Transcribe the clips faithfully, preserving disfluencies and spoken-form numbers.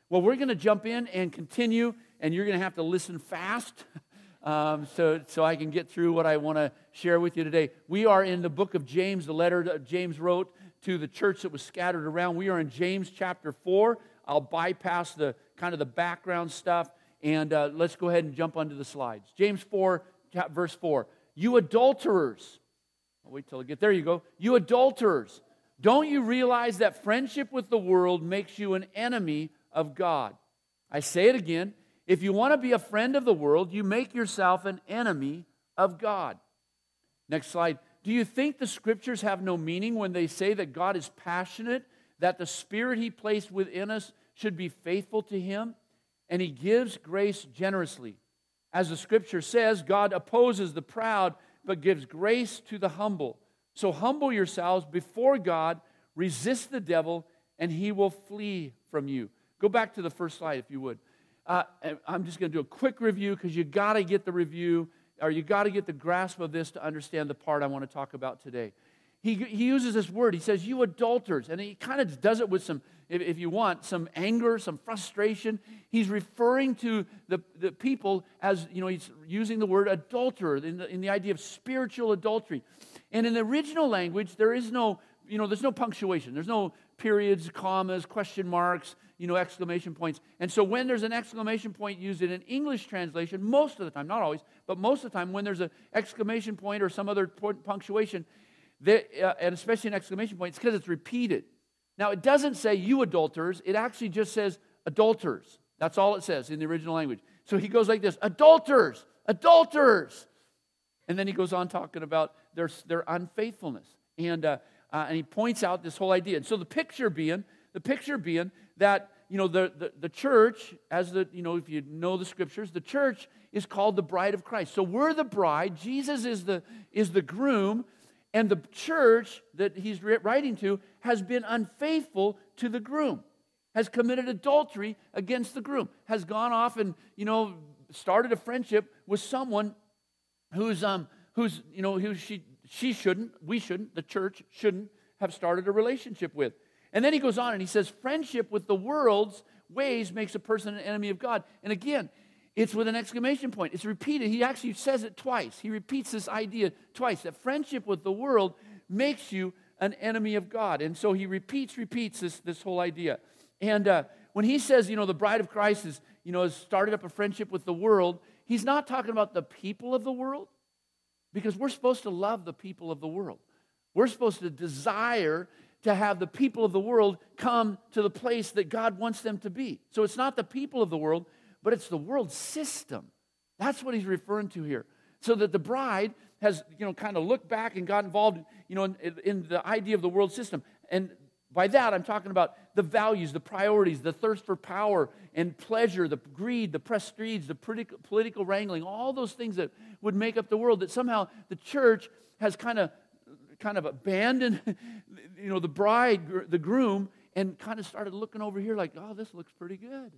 Well, we're going to jump in and continue, and you're going to have to listen fast um, so, so I can get through what I want to share with you today. We are in the book of James, the letter that James wrote to the church that was scattered around. We are in James chapter four. I'll bypass the kind of the background stuff, and uh, let's go ahead and jump onto the slides. James four, verse four. You adulterers. I'll wait till I get there. You go. You adulterers. Don't you realize that friendship with the world makes you an enemy of God? I say it again. If you want to be a friend of the world, you make yourself an enemy of God. Next slide. Do you think the Scriptures have no meaning when they say that God is passionate, that the Spirit He placed within us should be faithful to Him, and He gives grace generously? As the Scripture says, God opposes the proud, but gives grace to the humble. So humble yourselves before God, resist the devil, and he will flee from you. Go back to the first slide, if you would. Uh, I'm just going to do a quick review because you got to get the review, or you got to get the grasp of this to understand the part I want to talk about today. He, he uses this word. He says, you adulterers. And he kind of does it with some, if, if you want, some anger, some frustration. He's referring to the, the people as, you know, he's using the word adulterer in the, in the idea of spiritual adultery. And in the original language, there is no, you know, there's no punctuation. There's no periods, commas, question marks, you know, exclamation points. And so when there's an exclamation point used in an English translation, most of the time, not always, but most of the time, when there's an exclamation point or some other punctuation, They, uh, and especially an exclamation point, it's because it's repeated. Now, it doesn't say you adulterers. It actually just says adulterers. That's all it says in the original language. So he goes like this, adulterers, adulterers. And then he goes on talking about their, their unfaithfulness. And, uh, uh, and he points out this whole idea. And so the picture being, the picture being that, you know, the, the, the church, as the, you know, if you know the Scriptures, the church is called the bride of Christ. So we're the bride. Jesus is the, is the groom. And the church that he's writing to has been unfaithful to the groom, has committed adultery against the groom, has gone off and, you know, started a friendship with someone who's, um, who's you know, who she, she shouldn't, we shouldn't, the church shouldn't have started a relationship with. And then he goes on and he says, friendship with the world's ways makes a person an enemy of God. And again, it's with an exclamation point. It's repeated. He actually says it twice. He repeats this idea twice, that friendship with the world makes you an enemy of God. And so he repeats, repeats this, this whole idea. And uh, when he says, you know, the bride of Christ is, you know, has started up a friendship with the world, he's not talking about the people of the world, because we're supposed to love the people of the world. We're supposed to desire to have the people of the world come to the place that God wants them to be. So it's not the people of the world, but it's the world system. That's what he's referring to here. So that the bride has, you know, kind of looked back and got involved, you know, in, in the idea of the world system. And by that, I'm talking about the values, the priorities, the thirst for power and pleasure, the greed, the prestige, the political, political wrangling, all those things that would make up the world, that somehow the church has kind of kind of abandoned, you know, the bride, the groom, and kind of started looking over here like, oh, this looks pretty good.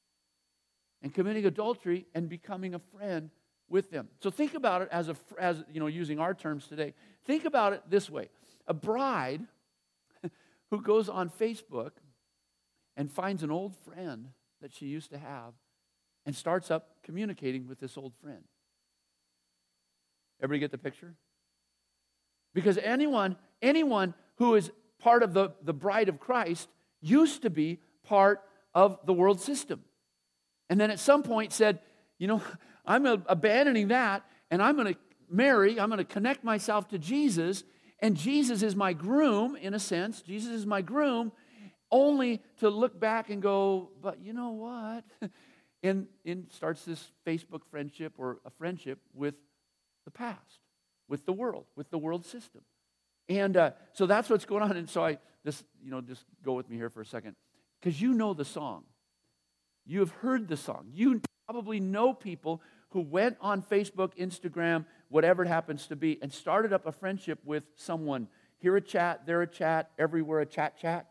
And committing adultery and becoming a friend with them. So think about it as, a, as you know, using our terms today. Think about it this way. A bride who goes on Facebook and finds an old friend that she used to have and starts up communicating with this old friend. Everybody get the picture? Because anyone, anyone who is part of the, the bride of Christ used to be part of the world system. And then at some point said, you know, I'm abandoning that, and I'm going to marry, I'm going to connect myself to Jesus, and Jesus is my groom, in a sense. Jesus is my groom, only to look back and go, but you know what? and, and starts this Facebook friendship or a friendship with the past, with the world, with the world system. And uh, so that's what's going on. And so I, this, you know, just go with me here for a second. Because you know the song. You have heard the song. You probably know people who went on Facebook, Instagram, whatever it happens to be, and started up a friendship with someone. Here a chat, there a chat, everywhere a chat chat.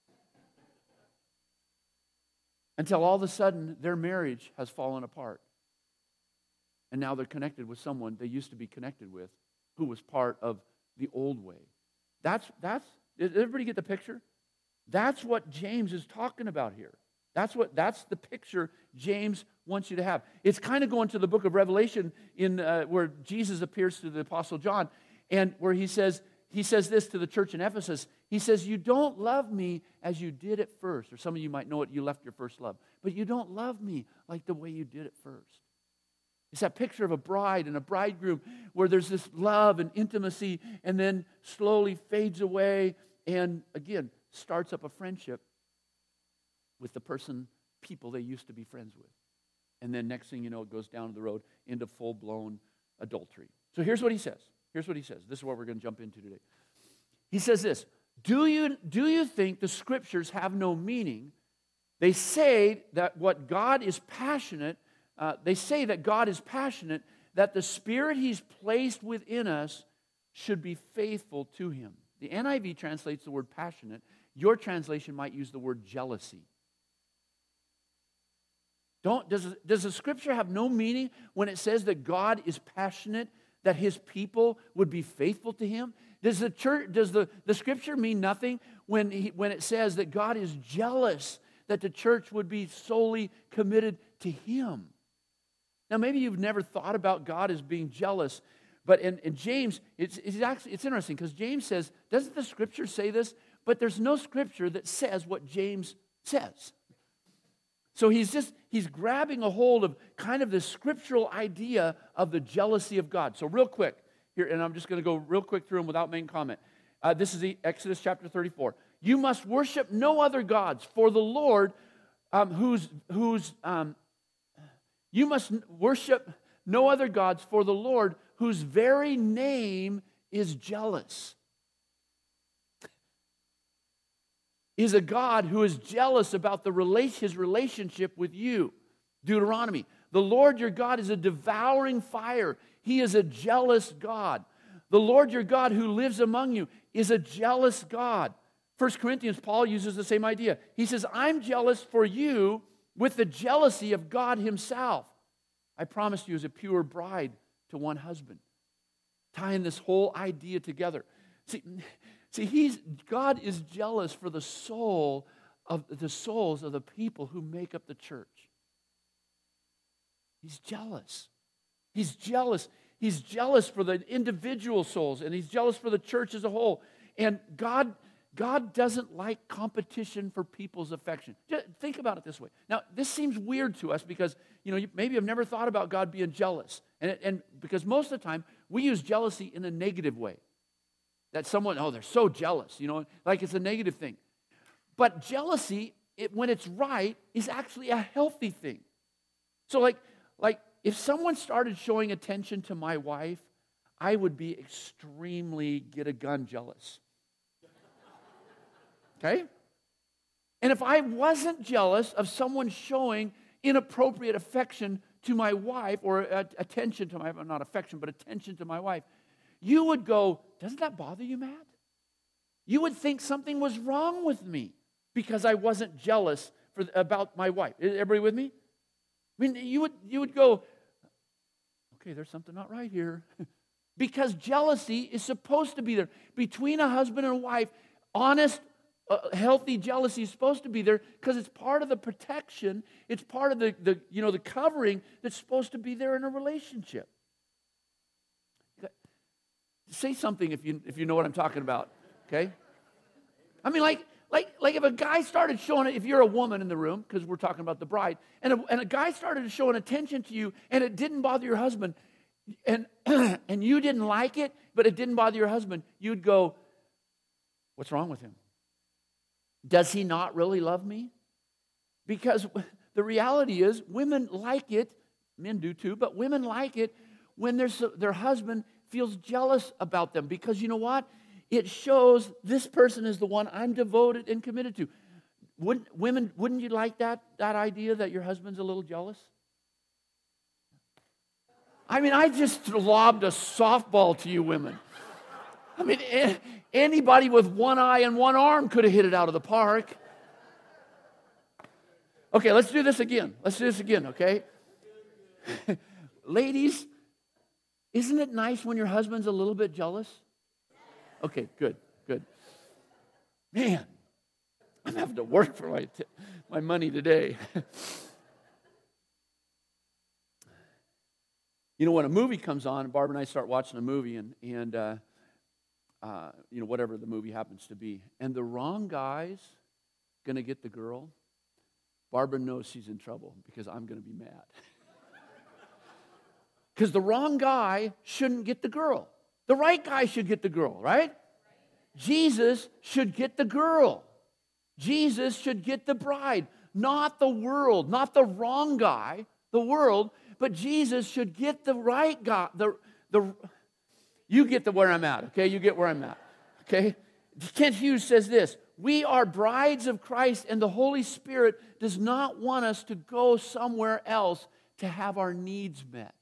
Until all of a sudden, their marriage has fallen apart. And now they're connected with someone they used to be connected with who was part of the old way. That's, that's, did everybody get the picture? That's what James is talking about here. That's what. That's the picture James wants you to have. It's kind of going to the book of Revelation in uh, where Jesus appears to the Apostle John, and where he says he says this to the church in Ephesus. He says, "You don't love me as you did at first." Or some of you might know it. You left your first love, but you don't love me like the way you did at first. It's that picture of a bride and a bridegroom where there's this love and intimacy, and then slowly fades away, and again starts up a friendship with the person, people they used to be friends with. And then next thing you know, it goes down the road into full-blown adultery. So here's what he says. Here's what he says. This is what we're going to jump into today. He says this, do you, do you think the Scriptures have no meaning? They say that what God is passionate, uh, they say that God is passionate, that the Spirit He's placed within us should be faithful to Him. The N I V translates the word passionate. Your translation might use the word jealousy. Don't, does, does the Scripture have no meaning when it says that God is passionate, that His people would be faithful to Him? Does the church, does the, the Scripture mean nothing when, he, when it says that God is jealous, that the church would be solely committed to Him? Now, maybe you've never thought about God as being jealous, but in, in James, it's, it's actually it's interesting because James says, doesn't the Scripture say this? But there's no Scripture that says what James says. So he's just, he's grabbing a hold of kind of this scriptural idea of the jealousy of God. So real quick, here, and I'm just going to go real quick through them without main comment. Uh, this is the Exodus chapter thirty-four. You must worship no other gods, for the Lord, um, who's, who's, um, you must worship no other gods, for the Lord, whose very name is jealous. Is a God who is jealous about the relation, His relationship with you. Deuteronomy. The Lord your God is a devouring fire. He is a jealous God. The Lord your God who lives among you is a jealous God. First Corinthians, Paul uses the same idea. He says, I'm jealous for you with the jealousy of God Himself. I promised you as a pure bride to one husband. Tying this whole idea together. See, See, he's, God is jealous for the soul of the souls of the people who make up the church. He's jealous. He's jealous. He's jealous for the individual souls, and He's jealous for the church as a whole. And God, God doesn't like competition for people's affection. Just think about it this way. Now, this seems weird to us because, you know, maybe I've never thought about God being jealous. And, and because most of the time, we use jealousy in a negative way. That someone, oh, they're so jealous, you know, like it's a negative thing. But jealousy, it, when it's right, is actually a healthy thing. So like, like if someone started showing attention to my wife, I would be extremely get a gun jealous. Okay? And if I wasn't jealous of someone showing inappropriate affection to my wife, or uh, attention to my, not affection, but attention to my wife, you would go, doesn't that bother you, Matt? You would think something was wrong with me because I wasn't jealous for, about my wife. Is everybody with me? I mean, you would, you would go, okay, there's something not right here. Because jealousy is supposed to be there. Between a husband and a wife, honest, uh, healthy jealousy is supposed to be there because it's part of the protection. It's part of the, the, you know, the covering that's supposed to be there in a relationship. Say something if you if you know what I'm talking about, okay? I mean, like like like if a guy started showing it, if you're a woman in the room, because we're talking about the bride, and a, and a guy started showing attention to you, and it didn't bother your husband, and and you didn't like it, but it didn't bother your husband, you'd go, what's wrong with him? Does he not really love me? Because the reality is, women like it, men do too, but women like it when there's their husband feels jealous about them, because you know what? It shows this person is the one I'm devoted and committed to. Wouldn't women, wouldn't you like that, that idea that your husband's a little jealous? I mean, I just lobbed a softball to you women. I mean, anybody with one eye and one arm could have hit it out of the park. Okay, let's do this again. Let's do this again, okay? Ladies, isn't it nice when your husband's a little bit jealous? Okay, good, good. Man, I'm having to work for my, t- my money today. You know, when a movie comes on, Barbara and I start watching a movie, and, and uh, uh, you know, whatever the movie happens to be, and the wrong guy's going to get the girl, Barbara knows she's in trouble because I'm going to be mad. Because the wrong guy shouldn't get the girl. The right guy should get the girl, right? Jesus should get the girl. Jesus should get the bride, not the world, not the wrong guy, the world, but Jesus should get the right guy. The, the, you get the where I'm at, okay? You get where I'm at, okay? Kent Hughes says this, we are brides of Christ, and the Holy Spirit does not want us to go somewhere else to have our needs met.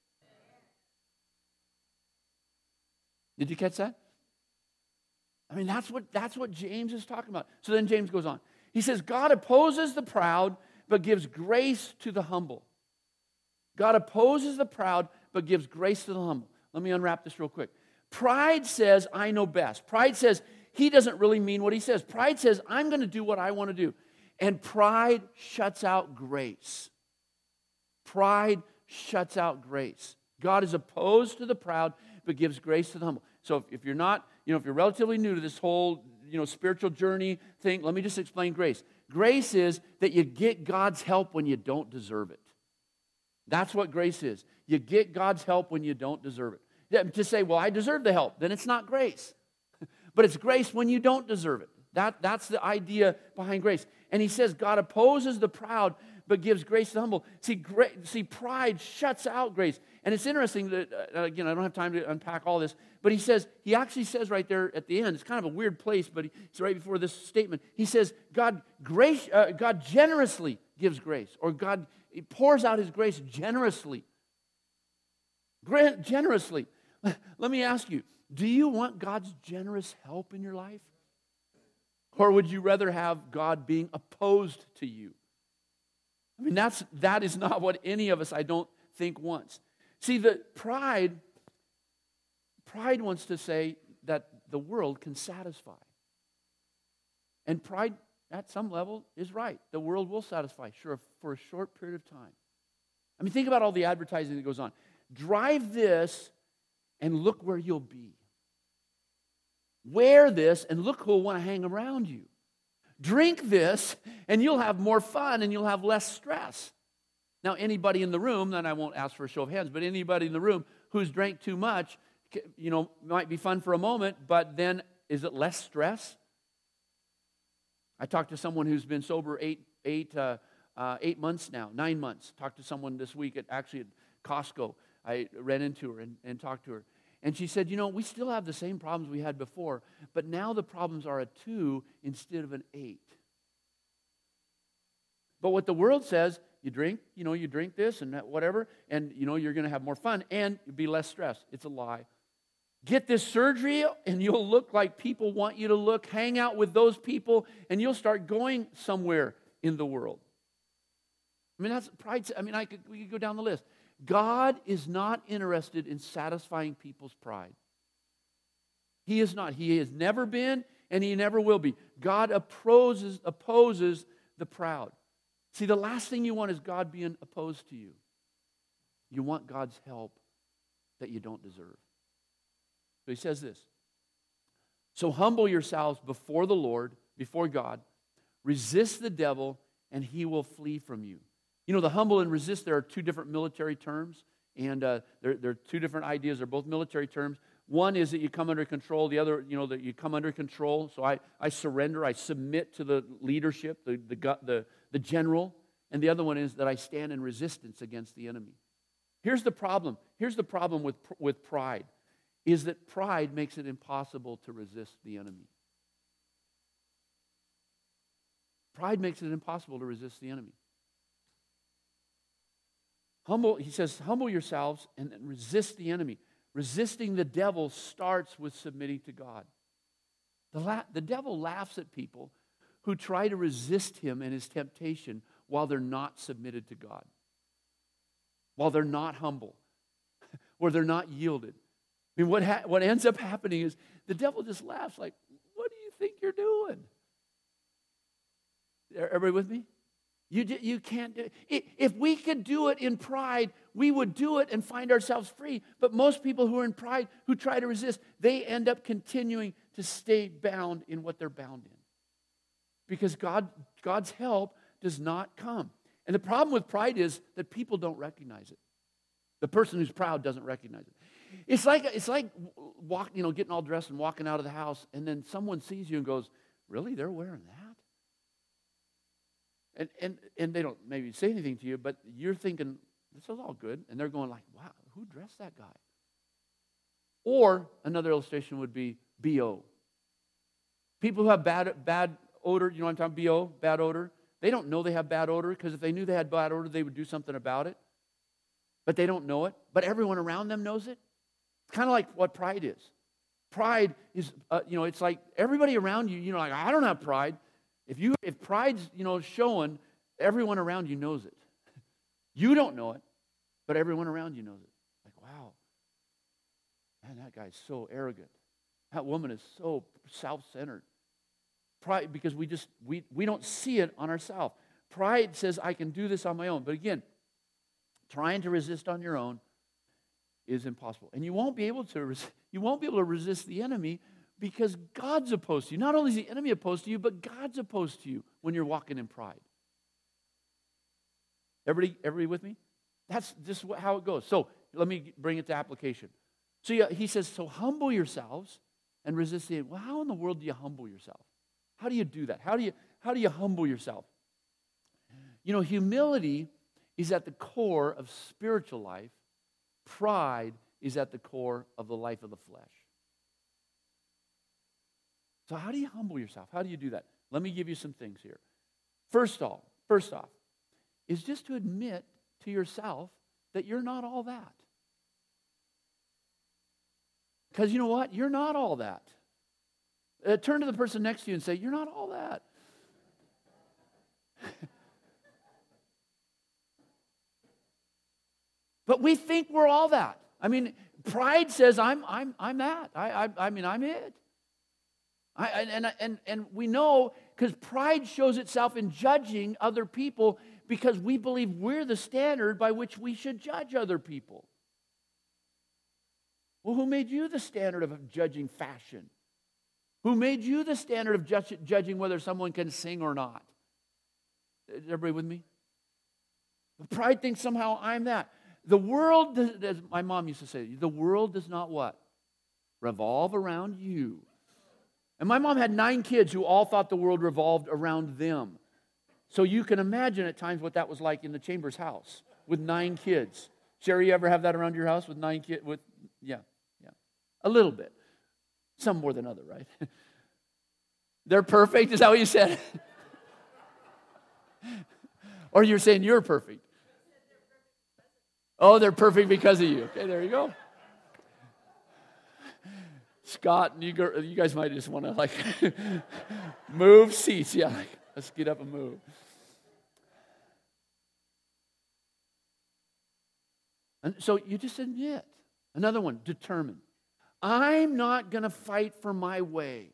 Did you catch that? I mean, that's what, that's what James is talking about. So then James goes on. He says, God opposes the proud, but gives grace to the humble. God opposes the proud, but gives grace to the humble. Let me unwrap this real quick. Pride says, I know best. Pride says, he doesn't really mean what he says. Pride says, I'm going to do what I want to do. And pride shuts out grace. Pride shuts out grace. God is opposed to the proud, but gives grace to the humble. So if, if you're not, you know, if you're relatively new to this whole, you know, spiritual journey thing, let me just explain grace. Grace is that you get God's help when you don't deserve it. That's what grace is. You get God's help when you don't deserve it. To say, well, I deserve the help, then it's not grace. But it's grace when you don't deserve it. That, that's the idea behind grace. And he says God opposes the proud, but gives grace to the humble. See, gra- see, pride shuts out grace. And it's interesting that, uh, again, I don't have time to unpack all this, but he says, he actually says right there at the end, it's kind of a weird place, but it's right before this statement. He says, God grace, uh, God generously gives grace, or God pours out his grace generously. Gra- generously. Let me ask you, do you want God's generous help in your life? Or would you rather have God being opposed to you? I mean, that's, that is not what any of us, I don't think, wants. See, the pride, pride wants to say that the world can satisfy. And pride, at some level, is right. The world will satisfy, sure, for a short period of time. I mean, think about all the advertising that goes on. Drive this, and look where you'll be. Wear this, and look who will want to hang around you. Drink this, and you'll have more fun, and you'll have less stress. Now, anybody in the room, and I won't ask for a show of hands, but anybody in the room who's drank too much, you know, might be fun for a moment, but then is it less stress? I talked to someone who's been sober eight, eight, uh, uh, eight months now, nine months. Talked to someone this week at actually at Costco. I ran into her and, and talked to her. And she said, you know, we still have the same problems we had before, but now the problems are a two instead of an eight. But what the world says, you drink, you know, you drink this and that, whatever, and, you know, you're going to have more fun and be less stressed. It's a lie. Get this surgery and you'll look like people want you to look. Hang out with those people and you'll start going somewhere in the world. I mean, that's pride. I mean, I could, we could go down the list. God is not interested in satisfying people's pride. He is not. He has never been, and he never will be. God opposes, opposes the proud. See, the last thing you want is God being opposed to you. You want God's help that you don't deserve. So he says this. So humble yourselves before the Lord, before God. Resist the devil, and he will flee from you. You know, the humble and resist, there are two different military terms, and uh, there, there are two different ideas. They're both military terms. One is that you come under control. The other, you know, that you come under control. So I, I surrender. I submit to the leadership, the, the, the, the general. And the other one is that I stand in resistance against the enemy. Here's the problem. Here's the problem with, with pride, is that pride makes it impossible to resist the enemy. Pride makes it impossible to resist the enemy. Humble, he says, humble yourselves and resist the enemy. Resisting the devil starts with submitting to God. The, la- the devil laughs at people who try to resist him and his temptation while they're not submitted to God, while they're not humble, or they're not yielded. I mean, what, ha- what ends up happening is the devil just laughs like, what do you think you're doing? Everybody with me? You, you can't do it. If we could do it in pride, we would do it and find ourselves free. But most people who are in pride, who try to resist, they end up continuing to stay bound in what they're bound in. Because God, God's help does not come. And the problem with pride is that people don't recognize it. The person who's proud doesn't recognize it. It's like it's like walk, you know, getting all dressed and walking out of the house, and then someone sees you and goes, "Really? They're wearing that?" And and and they don't maybe say anything to you, but you're thinking, "This is all good," and they're going like, "Wow, who dressed that guy?" Or another illustration would be B O. People who have bad bad odor, you know what I'm talking about? B O, bad odor. They don't know they have bad odor, because if they knew they had bad odor, they would do something about it. But they don't know it. But everyone around them knows it. It's kind of like what pride is. Pride is, uh, you know, it's like everybody around you, you know, like, I don't have pride. If you, if pride's, you know, showing, everyone around you knows it. You don't know it, but everyone around you knows it. Like, wow, man, that guy's so arrogant. That woman is so self-centered. Pride, because we just, we, we don't see it on ourselves. Pride says, I can do this on my own. But again, trying to resist on your own is impossible. And you won't be able to res- you won't be able to resist the enemy, because God's opposed to you. Not only is the enemy opposed to you, but God's opposed to you when you're walking in pride. Everybody, everybody with me? That's just how it goes. So let me bring it to application. So yeah, he says, so humble yourselves and resist the enemy. Well, how in the world do you humble yourself? How do you do that? How do you how do you humble yourself? You know, humility is at the core of spiritual life. Pride is at the core of the life of the flesh. So how do you humble yourself? How do you do that? Let me give you some things here. First off, first off, is just to admit to yourself that you're not all that. Because you know what? You're not all that. Uh, turn to the person next to you and say, you're not all that. But we think we're all that. I mean, pride says, I'm I'm I'm that. I I, I mean, I'm it. I, and, and, and we know, because pride shows itself in judging other people, because we believe we're the standard by which we should judge other people. Well, who made you the standard of judging fashion? Who made you the standard of judge, judging whether someone can sing or not? Is everybody with me? Pride thinks somehow I'm that. The world, does, as my mom used to say, the world does not what? Revolve around you. And my mom had nine kids who all thought the world revolved around them. So you can imagine at times what that was like in the Chambers house with nine kids. Sherry, you ever have that around your house with nine kids? With yeah, yeah, a little bit. Some more than other, right? They're perfect. Is that what you said? Or you're saying you're perfect? Oh, they're perfect because of you. Okay, there you go. Scott, you, go, you guys might just want to like move seats. Yeah, like, let's get up and move. And so you just admit. Another one, determined. I'm not going to fight for my way.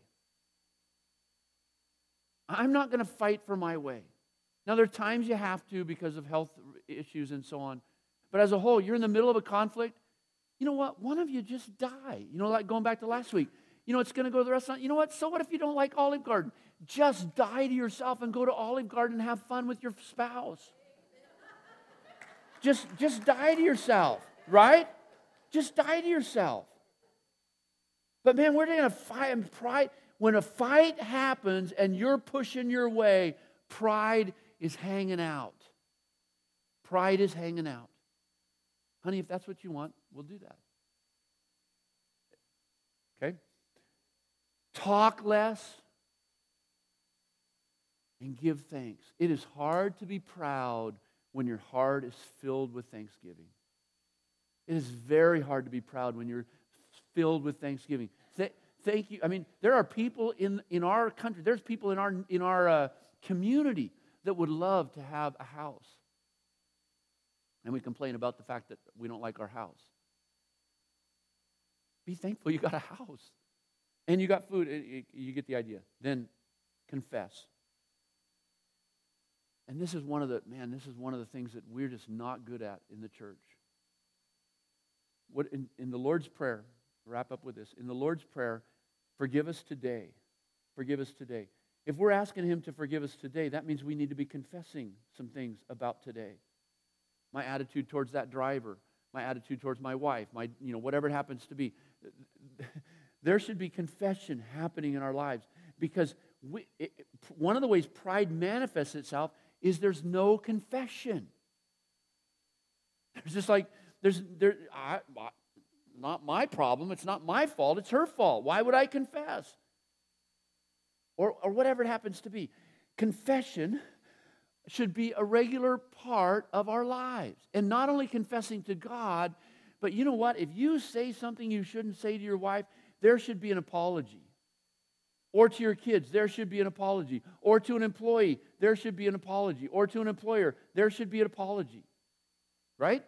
I'm not going to fight for my way. Now, there are times you have to because of health issues and so on. But as a whole, you're in the middle of a conflict. You know what? One of you just die. You know, like going back to last week. You know, it's going to go to the restaurant. You know what? So what if you don't like Olive Garden? Just die to yourself and go to Olive Garden and have fun with your spouse. Just, just die to yourself, right? Just die to yourself. But man, we're going to fight and pride. When a fight happens and you're pushing your way, pride is hanging out. Pride is hanging out. Honey, if that's what you want, we'll do that. Okay? Talk less and give thanks. It is hard to be proud when your heart is filled with thanksgiving. It is very hard to be proud when you're filled with thanksgiving. Th- thank you. I mean, there are people in, in our country, there's people in our, in our uh, community that would love to have a house. And we complain about the fact that we don't like our house. Be thankful you got a house. And you got food. It, it, you get the idea. Then confess. And this is one of the, man, this is one of the things that we're just not good at in the church. What in, in the Lord's Prayer, wrap up with this. In the Lord's Prayer, forgive us today. Forgive us today. If we're asking Him to forgive us today, that means we need to be confessing some things about today. My attitude towards that driver, my attitude towards my wife, my, you know, whatever it happens to be. There should be confession happening in our lives, because we, it, one of the ways pride manifests itself is there's no confession. There's just like, there's there. I, I, not my problem. It's not my fault. It's her fault. Why would I confess? Or, or whatever it happens to be. Confession should be a regular part of our lives. And not only confessing to God, but you know what? If you say something you shouldn't say to your wife, there should be an apology. Or to your kids, there should be an apology. Or to an employee, there should be an apology. Or to an employer, there should be an apology. Right?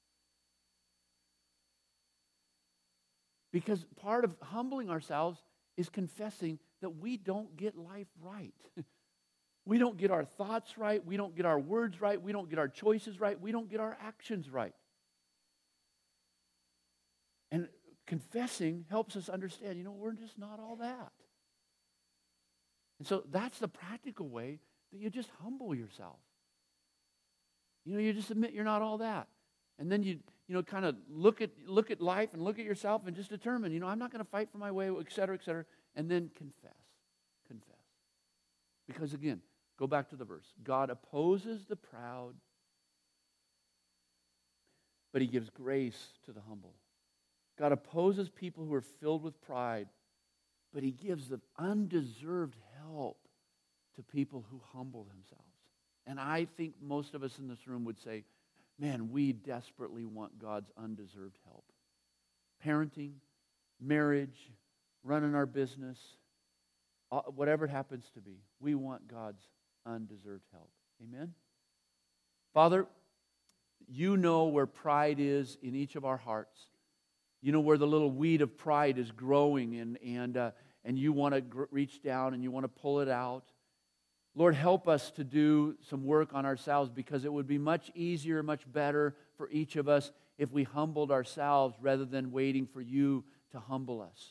Because part of humbling ourselves is confessing that we don't get life right. We don't get our thoughts right. We don't get our words right. We don't get our choices right. We don't get our actions right. And confessing helps us understand, you know, we're just not all that. And so that's the practical way that you just humble yourself. You know, you just admit you're not all that. And then you, you know, kind of look at look at life and look at yourself and just determine, you know, I'm not going to fight for my way, et cetera, et cetera. And then confess. Confess. Because again, go back to the verse. God opposes the proud, but He gives grace to the humble. God opposes people who are filled with pride, but He gives the undeserved help to people who humble themselves. And I think most of us in this room would say, man, we desperately want God's undeserved help. Parenting, marriage, running our business, whatever it happens to be, we want God's undeserved help. Amen? Father, you know where pride is in each of our hearts. You know where the little weed of pride is growing, and, and, uh, and you want to gr- reach down and you want to pull it out. Lord, help us to do some work on ourselves, because it would be much easier, much better for each of us if we humbled ourselves rather than waiting for you to humble us.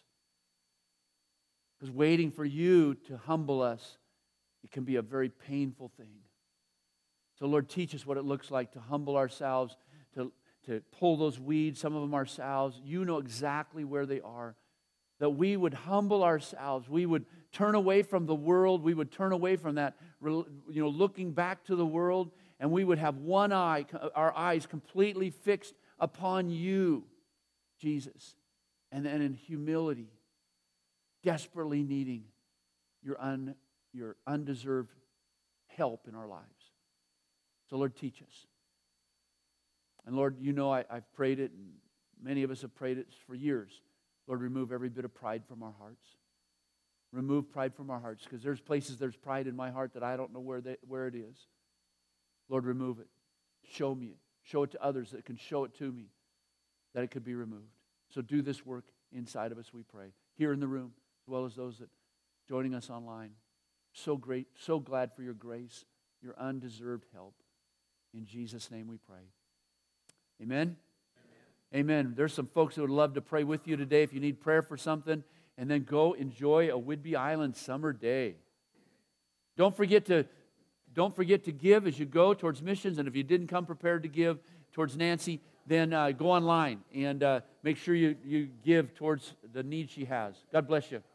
Because waiting for you to humble us, it can be a very painful thing. So Lord, teach us what it looks like to humble ourselves, to, to pull those weeds, some of them ourselves. You know exactly where they are. That we would humble ourselves. We would turn away from the world. We would turn away from that, you know, looking back to the world. And we would have one eye, our eyes completely fixed upon you, Jesus. And then in humility, desperately needing your, un, your undeserved help in our lives. So Lord, teach us. And Lord, you know I, I've prayed it, and many of us have prayed it for years. Lord, remove every bit of pride from our hearts. Remove pride from our hearts, because there's places there's pride in my heart that I don't know where they, where it is. Lord, remove it. Show me it. Show it to others that can show it to me, that it could be removed. So do this work inside of us, we pray. Here in the room, as well as those that joining us online. So great, so glad for your grace, your undeserved help. In Jesus' name we pray. Amen? Amen. There's some folks who would love to pray with you today if you need prayer for something. And then go enjoy a Whidbey Island summer day. Don't forget to, don't forget to give as you go towards missions. And if you didn't come prepared to give towards Nancy, then uh, go online and uh, make sure you, you give towards the need she has. God bless you.